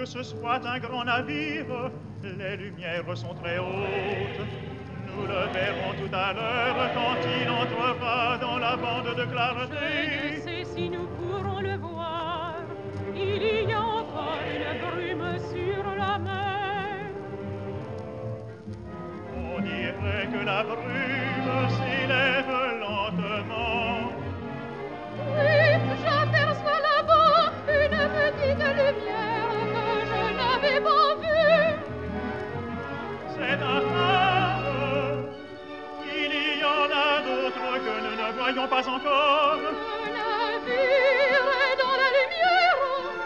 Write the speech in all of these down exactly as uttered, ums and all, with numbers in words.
ce soit un grand navire, les lumières sont très hautes. Nous le verrons tout à l'heure quand il entrera dans la bande de clarté. Je ne sais si nous pourrons le voir. Il y a encore une brume sur la mer. On dirait que la brume s'élève lentement. Oui, j'aperçois là-bas une petite lumière que je n'avais pas vue. C'est un phare. Il y en a d'autres que nous ne voyons pas encore. Le navire est dans la lumière.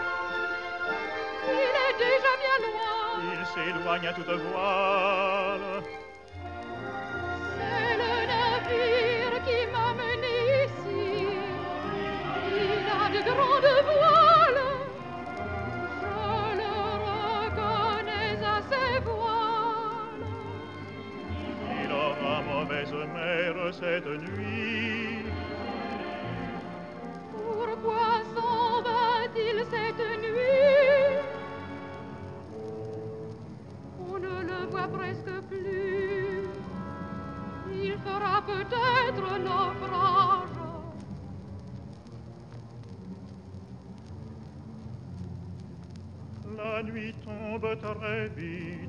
Il est déjà bien loin. Il s'éloigne à toute voile. C'est le navire qui m'a mené ici. Il a de grandes voiles. Je le reconnais à ses voiles. Il aura mauvaise mère cette nuit. Pourquoi s'en va-t-il cette nuit? On ne le voit presque plus. Il fera peut-être naufrage. La nuit tombe très vite.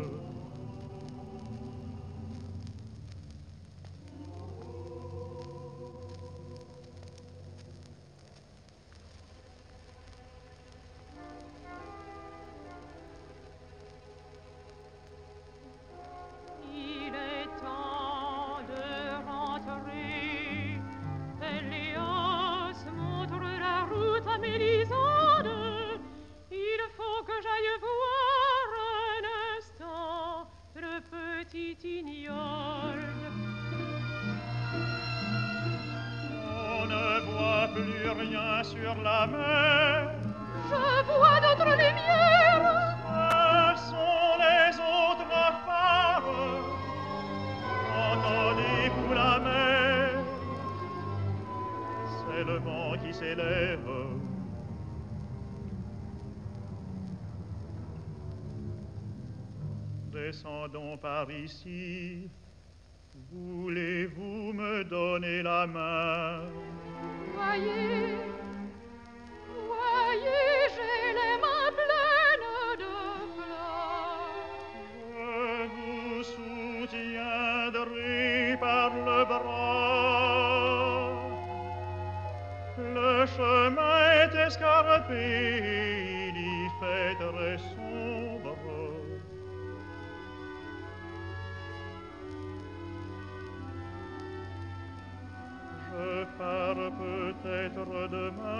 Il est temps de rentrer. Péléas montre la route à Mélisande. Il faut que j'aille voir un instant le petit Ignolde. On ne voit plus rien sur la mer. Je vois d'autres lumières. Ce sont les autres phares. Entendez-vous la mer? C'est le vent qui s'élève. Descendons par ici. Voulez-vous me donner la main? Voyez, voyez, j'ai les mains pleines de fleurs. Je vous soutiendrai par le bras. Le chemin est escarpé, il y fait très sombre. Je pars peut-être demain.